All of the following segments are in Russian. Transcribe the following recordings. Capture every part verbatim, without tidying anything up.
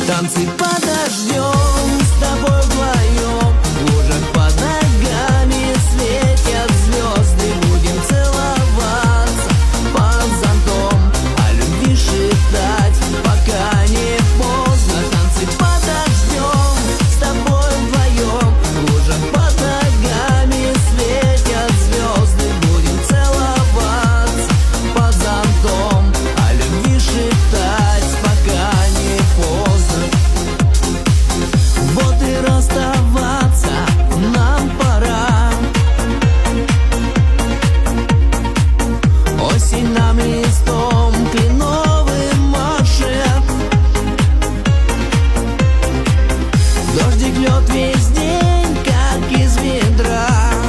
Танцы подождем с тобой вдвоем. В лужах под ногами светят звезды. Будем целоваться под зонтом, о любви шептать, пока не поздно. Танцы подождем с тобой вдвоем. В лужах под ногами светят звезды. Будем целоваться под зонтом, о любви шептать, пока не поздно. Вот и расставаться нам пора. Осень нам листом кленовым машет. Дождик льет весь день, как из ведра.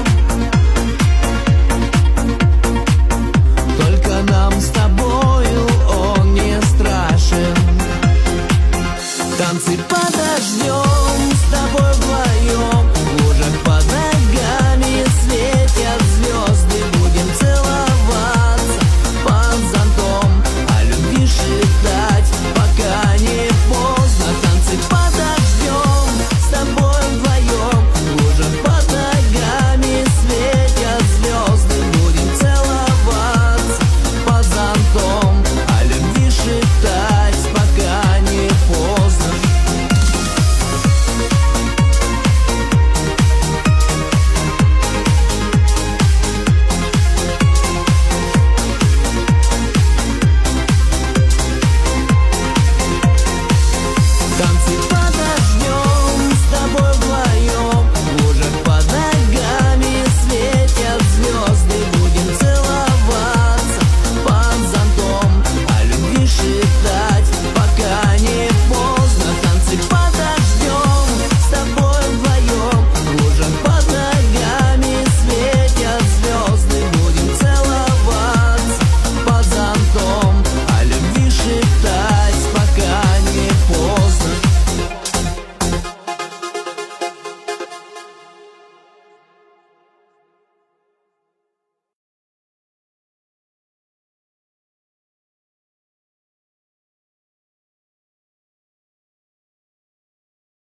Только нам с тобою он не страшен. Танцы подождем с тобой